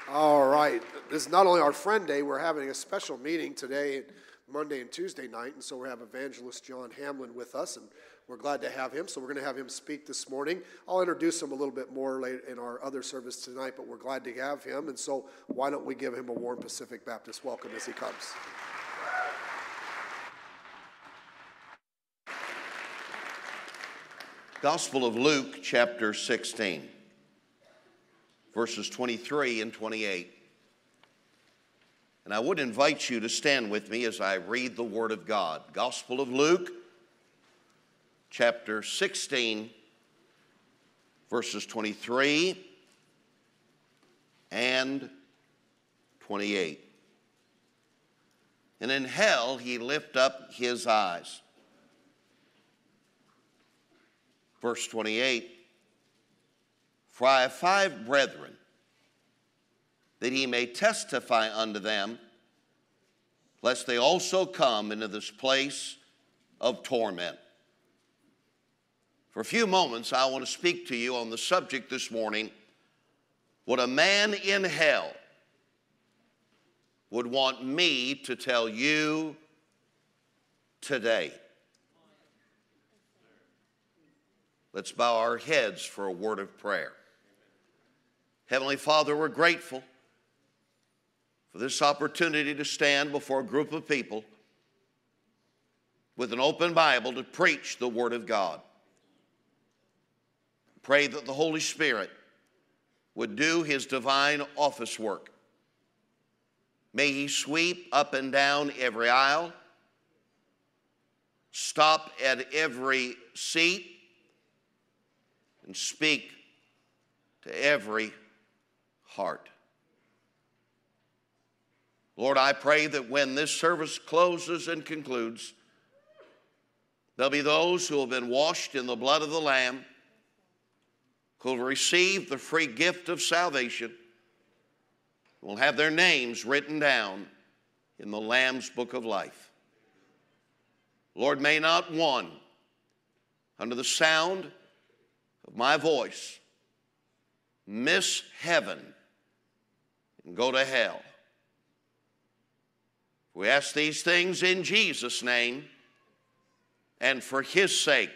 All right. This is not only our Friend Day, we're having a special meeting today, Monday and Tuesday night, and so we have Evangelist John Hamlin with us, and we're glad to have him. So we're going to have him speak this morning. I'll introduce him a little bit more later in our other service tonight, but we're glad to have him, and so why don't we give him a warm Pacific Baptist welcome as he comes. Gospel of Luke, chapter 16, verses 23 and 28. And I would invite you to stand with me as I read the Word of God. Gospel of Luke, chapter 16, verses 23 and 28. And in hell he lift up his eyes. Verse 28, for I have 5 brethren, that he may testify unto them, lest they also come into this place of torment. For a few moments, I want to speak to you on the subject this morning, what a man in hell would want me to tell you today. Let's bow our heads for a word of prayer. Heavenly Father, we're grateful for this opportunity to stand before a group of people with an open Bible to preach the Word of God. Pray that the Holy Spirit would do His divine office work. May He sweep up and down every aisle, stop at every seat, and speak to every heart. Lord, I pray that when this service closes and concludes, there'll be those who have been washed in the blood of the Lamb, who will receive the free gift of salvation, will have their names written down in the Lamb's book of life. Lord, may not one, under the sound of my voice, miss heaven and go to hell. We ask these things in Jesus' name and for His sake.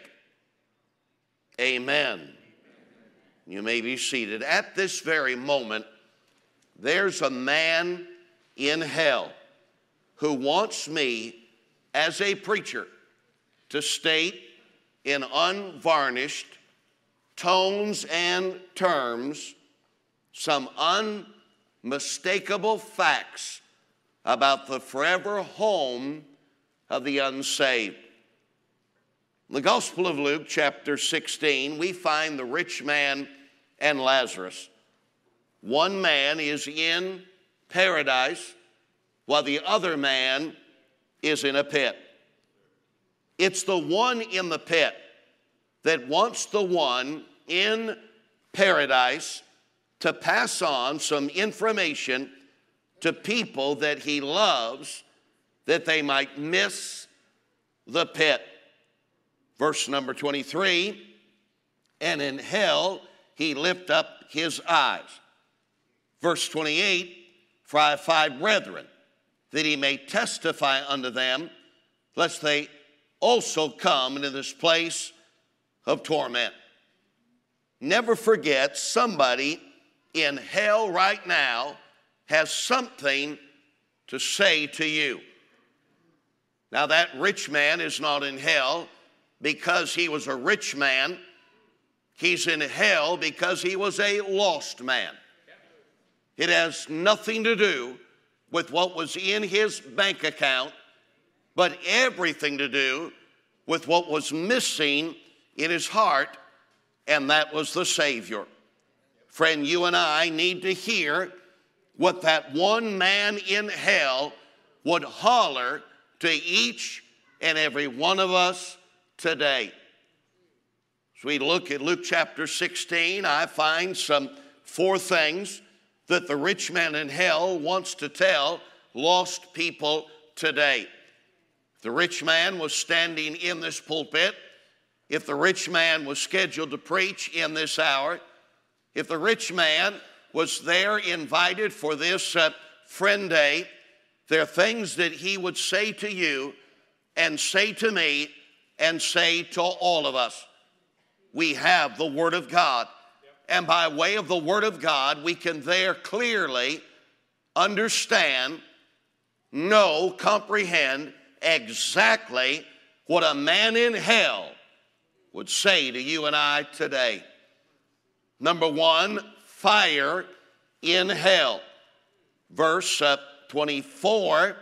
Amen. You may be seated. At this very moment, there's a man in hell who wants me as a preacher to state in unvarnished tones and terms some unmistakable facts about the forever home of the unsaved. In the Gospel of Luke, chapter 16, we find the rich man and Lazarus. One man is in paradise while the other man is in a pit. It's the one in the pit that wants the one in paradise to pass on some information to people that he loves, that they might miss the pit. Verse number 23, and in hell he lift up his eyes. Verse 28, for I have 5 brethren, that he may testify unto them, lest they also come into this place of torment. Never forget, somebody in hell right now has something to say to you. Now, that rich man is not in hell because he was a rich man. He's in hell because he was a lost man. It has nothing to do with what was in his bank account, but everything to do with what was missing in his heart, and that was the Savior. Friend, you and I need to hear what that one man in hell would holler to each and every one of us today. As we look at Luke chapter 16, I find some 4 things that the rich man in hell wants to tell lost people today. The rich man was standing in this pulpit. If the rich man was scheduled to preach in this hour, if the rich man was there invited for this friend day, there are things that he would say to you and say to me and say to all of us. We have the Word of God. And by way of the Word of God, we can there clearly understand, know, comprehend exactly what a man in hell would say to you and I today. Number one, fire in hell. Verse 24,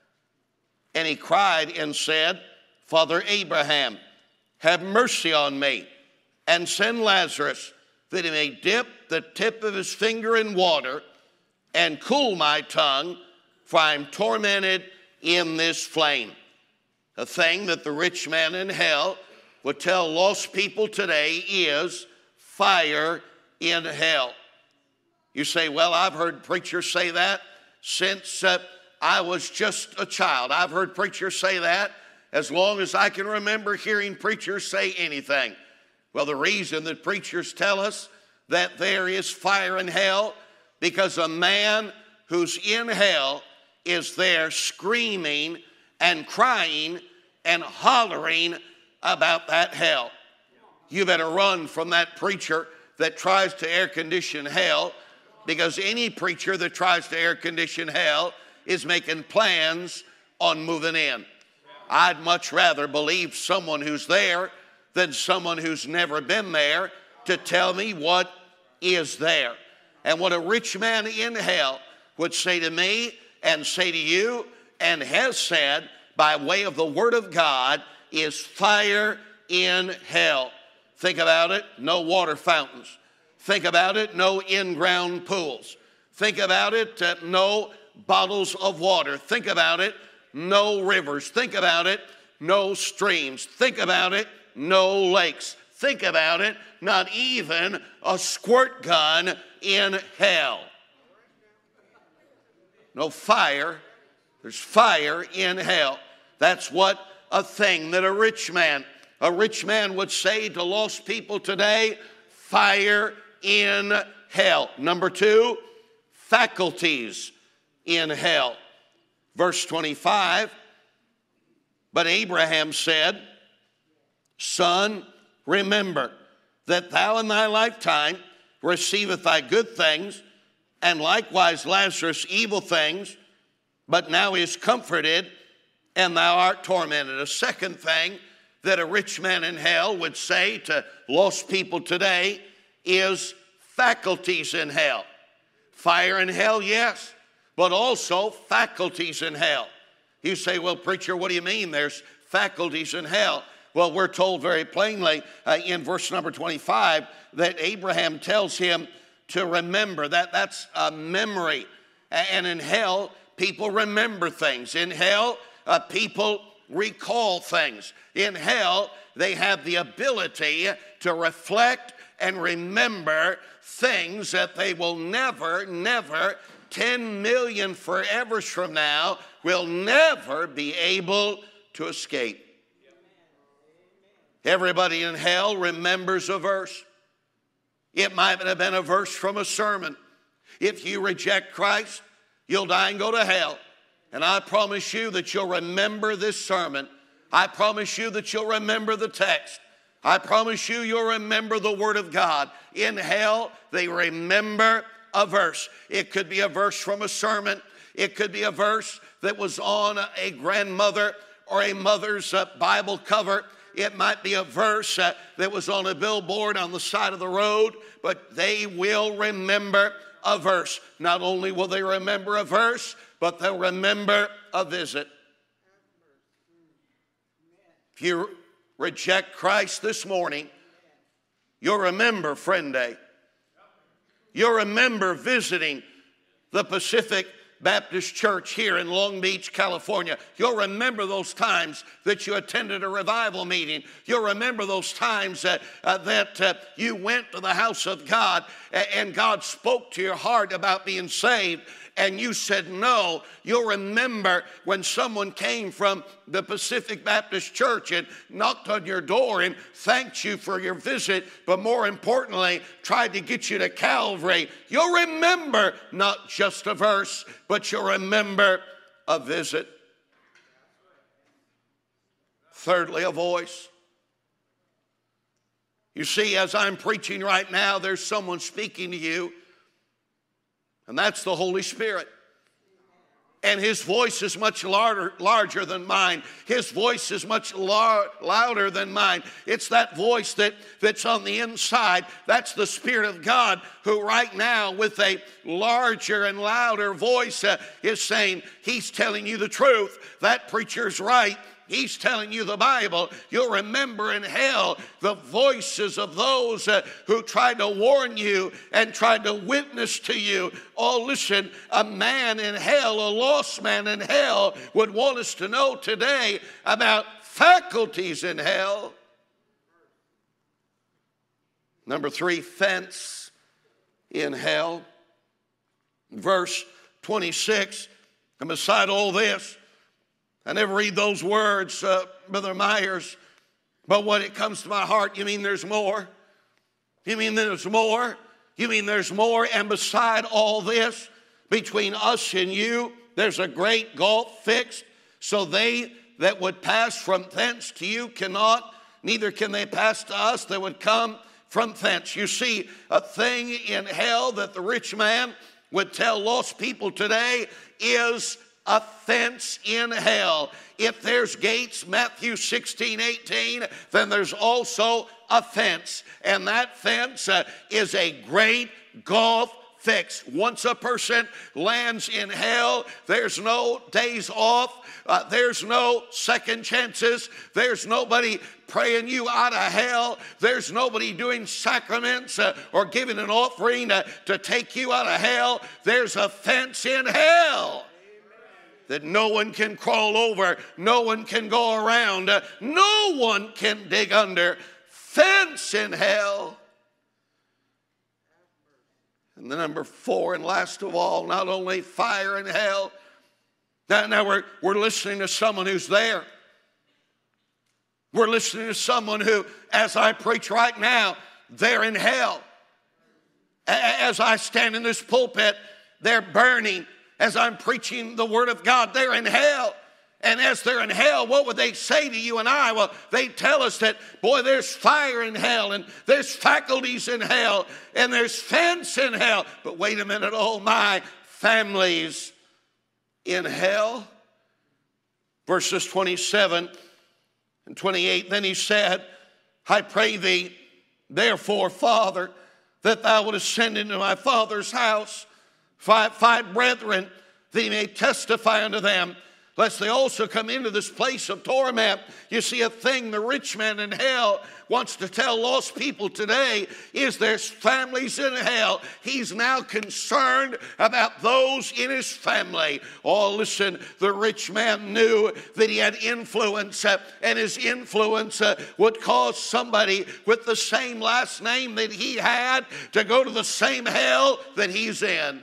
and he cried and said, Father Abraham, have mercy on me, and send Lazarus, that he may dip the tip of his finger in water and cool my tongue, for I am tormented in this flame. A thing that the rich man in hell would tell lost people today is fire in hell. You say, well, I've heard preachers say that since I was just a child. I've heard preachers say that as long as I can remember hearing preachers say anything. Well, the reason that preachers tell us that there is fire in hell, because a man who's in hell is there screaming and crying and hollering about that hell. You better run from that preacher that tries to air condition hell, because any preacher that tries to air condition hell is making plans on moving in. I'd much rather believe someone who's there than someone who's never been there to tell me what is there. And what a rich man in hell would say to me and say to you and has said by way of the Word of God is fire in hell. Think about it, no water fountains. Think about it, no in-ground pools. Think about it, no bottles of water. Think about it, no rivers. Think about it, no streams. Think about it, no lakes. Think about it, not even a squirt gun in hell. No fire. There's fire in hell. That's what a thing that a rich man would say to lost people today, fire in hell. Number two, faculties in hell. Verse 25, but Abraham said, Son, remember that thou in thy lifetime receiveth thy good things, and likewise Lazarus evil things, but now he is comforted, and thou art tormented. A second thing that a rich man in hell would say to lost people today is faculties in hell. Fire in hell, yes, but also faculties in hell. You say, well, preacher, what do you mean there's faculties in hell? Well, we're told very plainly in verse number 25 that Abraham tells him to remember. That's a memory. And in hell, people remember things. In hell, people recall things. In hell, they have the ability to reflect and remember things that they will never, 10 million forevers from now, will never be able to escape. Everybody in hell remembers a verse. It might have been a verse from a sermon. If you reject Christ, you'll die and go to hell. And I promise you that you'll remember this sermon. I promise you that you'll remember the text. I promise you you'll remember the Word of God. In hell, they remember a verse. It could be a verse from a sermon. It could be a verse that was on a grandmother or a mother's Bible cover. It might be a verse that was on a billboard on the side of the road, but they will remember a verse. Not only will they remember a verse, but they'll remember a visit. If you reject Christ this morning, you'll remember Friend Day. You'll remember visiting the Pacific Baptist Church here in Long Beach, California. You'll remember those times that you attended a revival meeting. You'll remember those times that you went to the house of God and God spoke to your heart about being saved, and you said no. You'll remember when someone came from the Pacific Baptist Church and knocked on your door and thanked you for your visit, but more importantly, tried to get you to Calvary. You'll remember not just a verse, but you'll remember a visit. Thirdly, a voice. You see, as I'm preaching right now, there's someone speaking to you, and that's the Holy Spirit. And his voice is much larger than mine. His voice is much louder than mine. It's that voice that's on the inside. That's the Spirit of God who right now with a larger and louder voice is saying, he's telling you the truth. That preacher's right. He's telling you the Bible. You'll remember in hell the voices of those who tried to warn you and tried to witness to you. Oh, listen, a man in hell, a lost man in hell, would want us to know today about faculties in hell. Number 3, fence in hell. Verse 26, and beside all this, I never read those words, Brother Myers, but when it comes to my heart, you mean there's more? You mean there's more? You mean there's more? And beside all this, between us and you, there's a great gulf fixed, so they that would pass from thence to you cannot, neither can they pass to us that would come from thence. You see, a thing in hell that the rich man would tell lost people today is a fence in hell. If there's gates, Matthew 16:18, then there's also a fence. And that fence is a great gulf fix. Once a person lands in hell, there's no days off. There's no second chances. There's nobody praying you out of hell. There's nobody doing sacraments or giving an offering to take you out of hell. There's a fence in hell that no one can crawl over, no one can go around, no one can dig under. Fence in hell. And the number 4 and last of all, not only fire in hell. Now we're listening to someone who's there. We're listening to someone who, as I preach right now, they're in hell. As I stand in this pulpit, they're burning. As I'm preaching the Word of God, they're in hell. And as they're in hell, what would they say to you and I? Well, they tell us that, boy, there's fire in hell, and there's faculties in hell, and there's fence in hell. But wait a minute, oh my, families in hell? Verses 27 and 28, then he said, I pray thee, therefore, Father, that thou wouldest send into my father's house five brethren, that he may testify unto them, lest they also come into this place of torment. You see, a thing the rich man in hell wants to tell lost people today is there's families in hell. He's now concerned about those in his family. Oh, listen, the rich man knew that he had influence, and his influence would cause somebody with the same last name that he had to go to the same hell that he's in.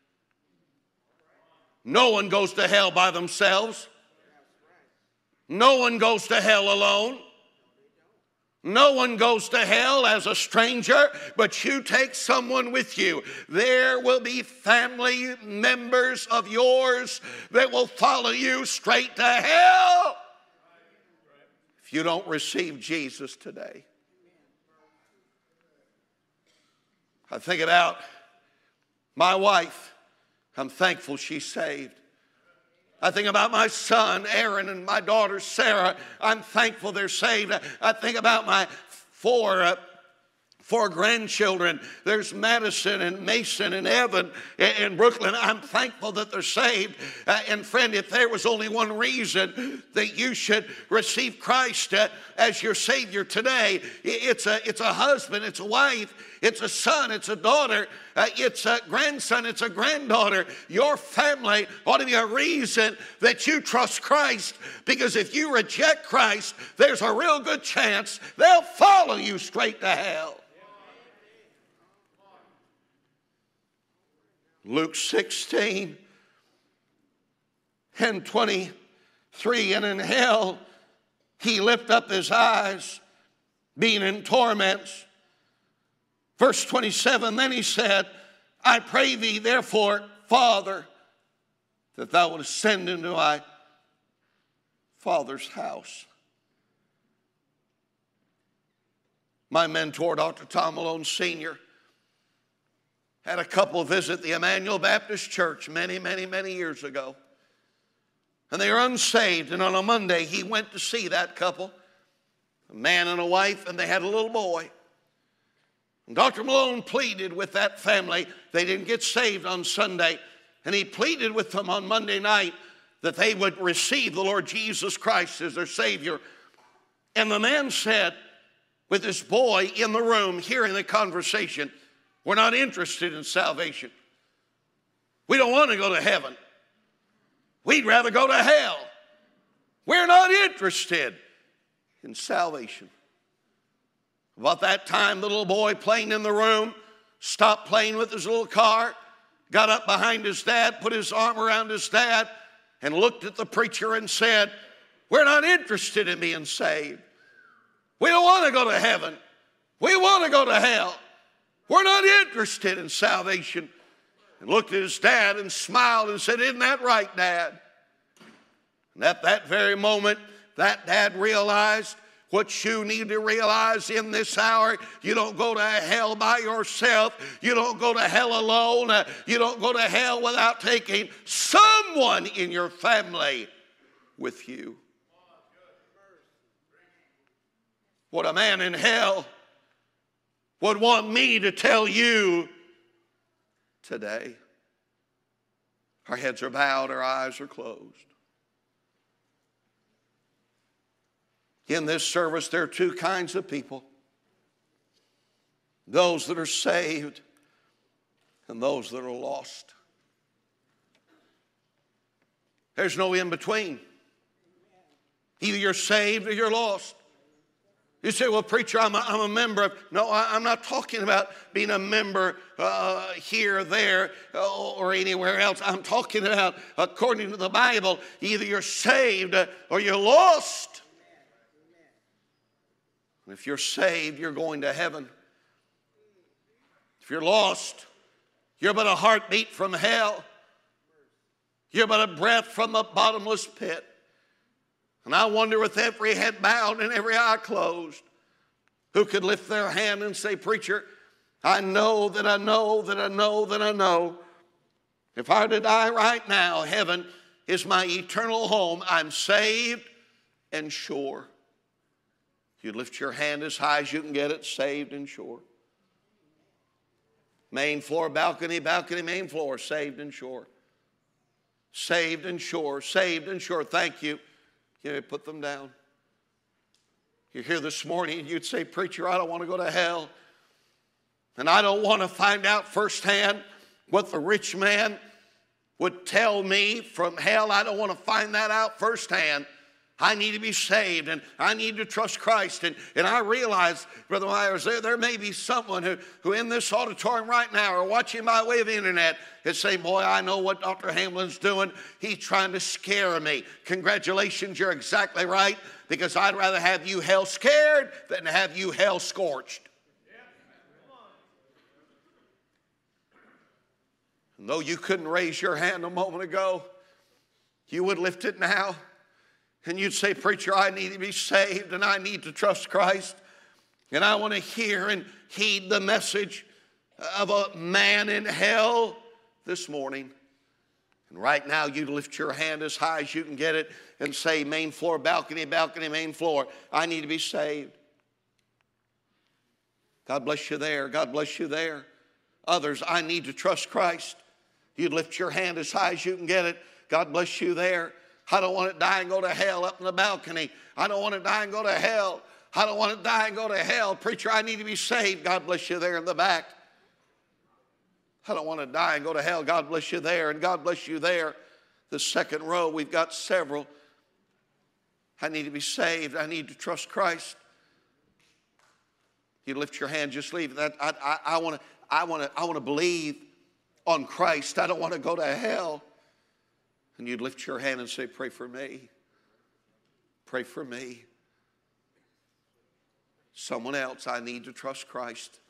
No one goes to hell by themselves. No one goes to hell alone. No one goes to hell as a stranger, but you take someone with you. There will be family members of yours that will follow you straight to hell if you don't receive Jesus today. I think about my wife. I'm thankful she's saved. I think about my son, Aaron, and my daughter, Sarah. I'm thankful they're saved. I think about my four grandchildren. There's Madison and Mason and Evan in Brooklyn. I'm thankful that they're saved. And friend, if there was only one reason that you should receive Christ as your Savior today, it's a husband, it's a wife. it's a son, it's a daughter, it's a grandson, it's a granddaughter. Your family ought to be a reason that you trust Christ, because if you reject Christ, there's a real good chance they'll follow you straight to hell. Luke 16 and 23, and in hell he lifted up his eyes, being in torments. Verse 27, then he said, I pray thee therefore, Father, that thou wouldst send into my Father's house. My mentor, Dr. Tom Malone Sr., had a couple visit the Emmanuel Baptist Church many years ago. And they were unsaved, and on a Monday he went to see that couple, a man and a wife, and they had a little boy. And Dr. Malone pleaded with that family. They didn't get saved on Sunday, and he pleaded with them on Monday night that they would receive the Lord Jesus Christ as their Savior. And the man said, with this boy in the room hearing the conversation, we're not interested in salvation. We don't want to go to heaven. We'd rather go to hell. We're not interested in salvation. About that time, the little boy playing in the room stopped playing with his little car, got up behind his dad, put his arm around his dad, and looked at the preacher and said, we're not interested in being saved. We don't want to go to heaven. We want to go to hell. We're not interested in salvation. And looked at his dad and smiled and said, isn't that right, Dad? And at that very moment, that dad realized what you need to realize in this hour. You don't go to hell by yourself. You don't go to hell alone. You don't go to hell without taking someone in your family with you. What a man in hell would want me to tell you today. Our heads are bowed, our eyes are closed. In this service, there are two kinds of people. Those that are saved and those that are lost. There's no in between. Either you're saved or you're lost. You say, well, preacher, I'm a member of... No, I'm not talking about being a member here, there, or anywhere else. I'm talking about, according to the Bible, either you're saved or you're lost. If you're saved, you're going to heaven. If you're lost, you're but a heartbeat from hell. You're but a breath from the bottomless pit. And I wonder, with every head bowed and every eye closed, who could lift their hand and say, preacher, I know that I know that I know that I know. If I were to die right now, heaven is my eternal home. I'm saved and sure. You lift your hand as high as you can get it, saved and sure. Main floor, balcony, balcony, main floor, saved and sure. Saved and sure, saved and sure. Thank you. You put them down. You're here this morning and you'd say, preacher, I don't want to go to hell. And I don't want to find out firsthand what the rich man would tell me from hell. I don't want to find that out firsthand. I need to be saved, and I need to trust Christ. And I realize, Brother Myers, there may be someone who in this auditorium right now or watching by way of the internet is saying, boy, I know what Dr. Hamlin's doing. He's trying to scare me. Congratulations, you're exactly right, because I'd rather have you hell scared than have you hell scorched. And though you couldn't raise your hand a moment ago, you would lift it now. And you'd say, preacher, I need to be saved and I need to trust Christ. And I want to hear and heed the message of a man in hell this morning. And right now, you'd lift your hand as high as you can get it and say, main floor, balcony, balcony, main floor. I need to be saved. God bless you there. God bless you there. Others, I need to trust Christ. You'd lift your hand as high as you can get it. God bless you there. I don't want to die and go to hell up in the balcony. I don't want to die and go to hell I don't want to die and go to hell. Preacher, I need to be saved. God bless you there in the back. I don't want to die and go to hell. God bless you there, and God bless you there. The second row, we've got several. I need to be saved. I need to trust Christ. You lift your hand, just leave that. I want to believe on Christ. I don't want to go to hell. And you'd lift your hand and say, pray for me. Pray for me. Someone else, I need to trust Christ.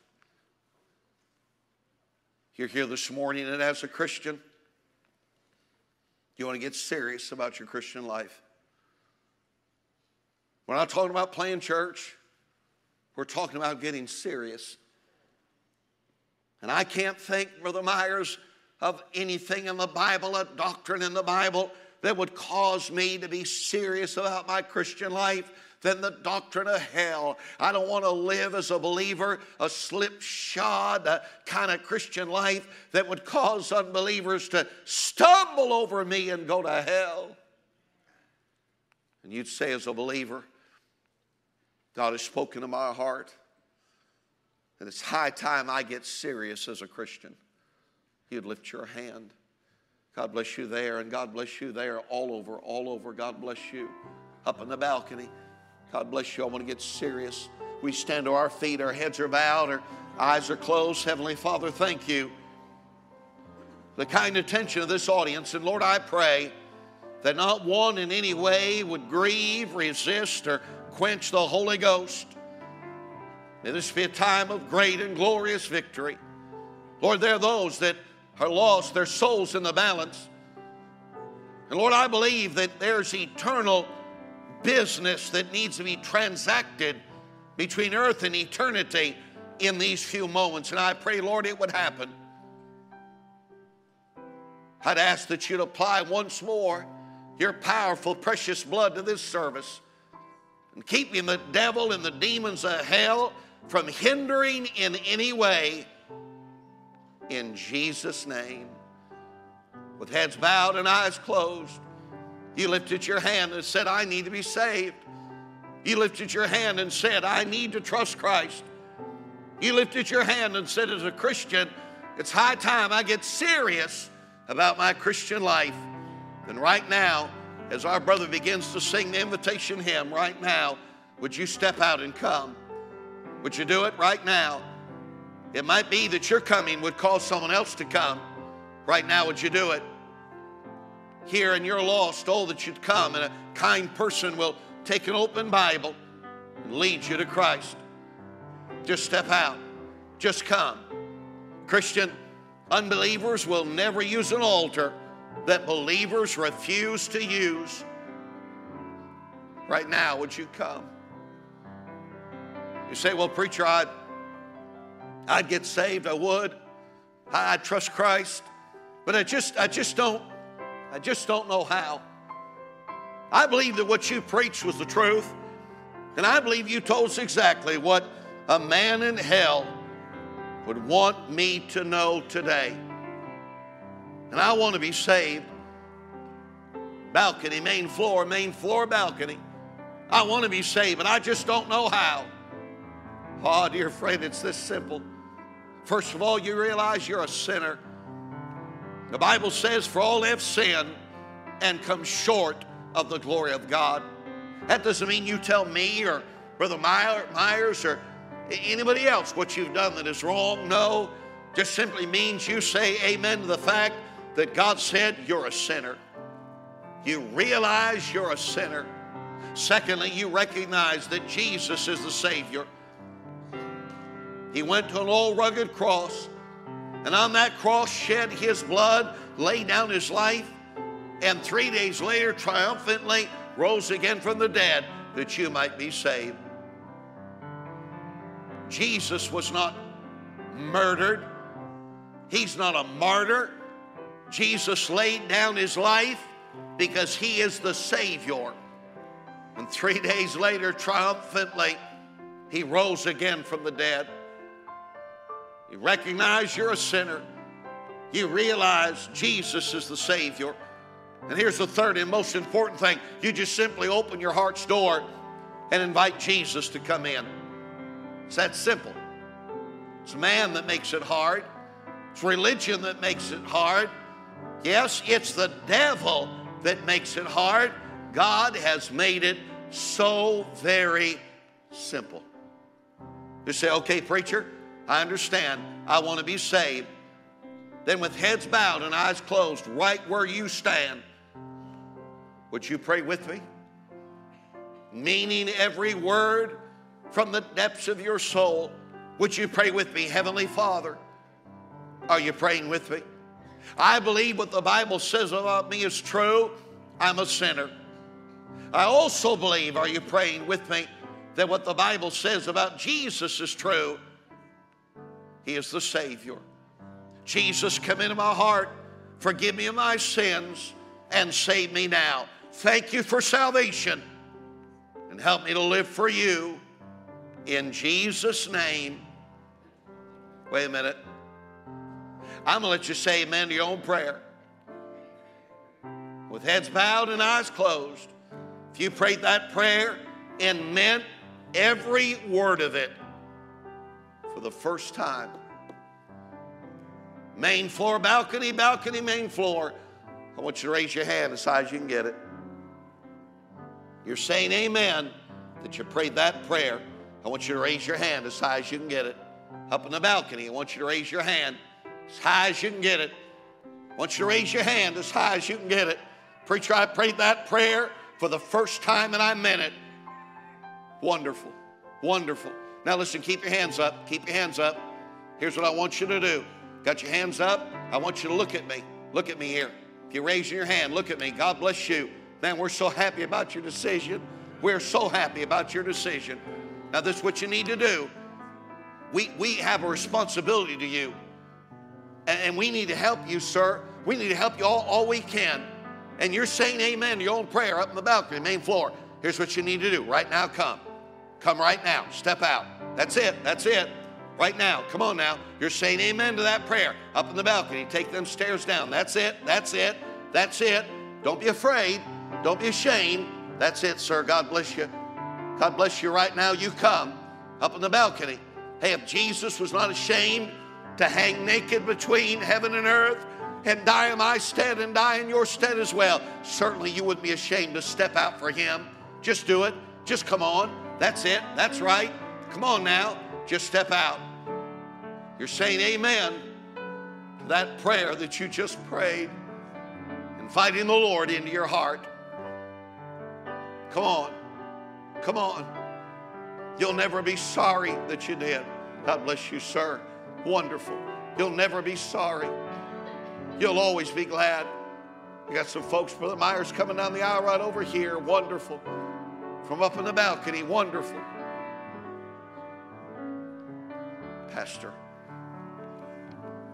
You're here this morning, and as a Christian, you want to get serious about your Christian life. We're not talking about playing church. We're talking about getting serious. And I can't think, Brother Myers, of anything in the Bible, a doctrine in the Bible, that would cause me to be serious about my Christian life than the doctrine of hell. I don't want to live as a believer, a slipshod kind of Christian life that would cause unbelievers to stumble over me and go to hell. And you'd say, as a believer, God has spoken to my heart, and it's high time I get serious as a Christian. You'd lift your hand. God bless you there, and God bless you there, all over. God bless you. Up in the balcony. God bless you. I want to get serious. We stand to our feet, our heads are bowed, our eyes are closed. Heavenly Father, thank you. The kind attention of this audience, and Lord, I pray that not one in any way would grieve, resist, or quench the Holy Ghost. May this be a time of great and glorious victory. Lord, there are those that are lost, their souls in the balance. And Lord, I believe that there's eternal business that needs to be transacted between earth and eternity in these few moments. And I pray, Lord, it would happen. I'd ask that you'd apply once more your powerful, precious blood to this service and keeping the devil and the demons of hell from hindering in any way. In Jesus' name. With heads bowed and eyes closed, you lifted your hand and said, I need to be saved. You lifted your hand and said, I need to trust Christ. You lifted your hand and said, as a Christian, it's high time I get serious about my Christian life. And right now, as our brother begins to sing the invitation hymn, right now, would you step out and come? Would you do it right now? It might be that your coming would cause someone else to come. Right now, would you do it? Here and you're lost, oh, that you'd come, and a kind person will take an open Bible and lead you to Christ. Just step out. Just come. Christian, unbelievers will never use an altar that believers refuse to use. Right now, would you come? You say, well, preacher, I'd get saved. I would. I'd trust Christ. But I just don't know how. I believe that what you preached was the truth. And I believe you told us exactly what a man in hell would want me to know today. And I want to be saved. Balcony, main floor, balcony. I want to be saved, but I just don't know how. Oh, dear friend, it's this simple. First of all, you realize you're a sinner. The Bible says, for all have sinned and come short of the glory of God. That doesn't mean you tell me or Brother Myers or anybody else what you've done that is wrong. No, just simply means you say amen to the fact that God said you're a sinner. You realize you're a sinner. Secondly, you recognize that Jesus is the Savior. He went to an old rugged cross, and on that cross shed his blood, laid down his life, and 3 days later triumphantly rose again from the dead that you might be saved. Jesus was not murdered. He's not a martyr. Jesus laid down his life because he is the Savior. And 3 days later, triumphantly, he rose again from the dead. You recognize you're a sinner. You realize Jesus is the Savior. And here's the third and most important thing. You just simply open your heart's door and invite Jesus to come in. It's that simple. It's man that makes it hard. It's religion that makes it hard. Yes, it's the devil that makes it hard. God has made it so very simple. You say, okay, preacher, I understand. I want to be saved. Then with heads bowed and eyes closed, right where you stand, would you pray with me? Meaning every word from the depths of your soul. Would you pray with me? Heavenly Father, are you praying with me? I believe what the Bible says about me is true. I'm a sinner. I also believe, are you praying with me, that what the Bible says about Jesus is true. He is the Savior. Jesus, come into my heart, forgive me of my sins, and save me now. Thank you for salvation, and help me to live for you. In Jesus' name. Wait a minute. I'm going to let you say amen to your own prayer. With heads bowed and eyes closed. If you prayed that prayer and meant every word of it for the first time. Main floor, balcony, balcony, main floor. I want you to raise your hand as high as you can get it. You're saying amen that you prayed that prayer. I want you to raise your hand as high as you can get it. Up in the balcony, I want you to raise your hand as high as you can get it. I want you to raise your hand as high as you can get it. Preacher, I prayed that prayer for the first time and I meant it. Wonderful, wonderful. Now listen, keep your hands up, keep your hands up. Here's what I want you to do. Got your hands up? I want you to look at me. Look at me here. If you're raising your hand, look at me. God bless you. Man, we're so happy about your decision. We're so happy about your decision. Now this is what you need to do. We have a responsibility to you. And we need to help you, sir. We need to help you all we can. And you're saying amen to your own prayer up in the balcony, main floor. Here's what you need to do. Right now, come. Come right now. Step out. That's it. That's it. Right now. Come on now. You're saying amen to that prayer up in the balcony. Take them stairs down. That's it. That's it. That's it. Don't be afraid. Don't be ashamed. That's it, sir. God bless you. God bless you right now. You come up in the balcony. Hey, if Jesus was not ashamed to hang naked between heaven and earth and die in my stead and die in your stead as well, certainly you wouldn't be ashamed to step out for him. Just do it. Just come on. That's it. That's right. Come on now. Just step out. You're saying amen to that prayer that you just prayed, inviting the Lord into your heart. Come on. Come on. You'll never be sorry that you did. God bless you, sir. Wonderful. You'll never be sorry. You'll always be glad. We got some folks, Brother Myers, coming down the aisle right over here. Wonderful. From up in the balcony. Wonderful. Pastor.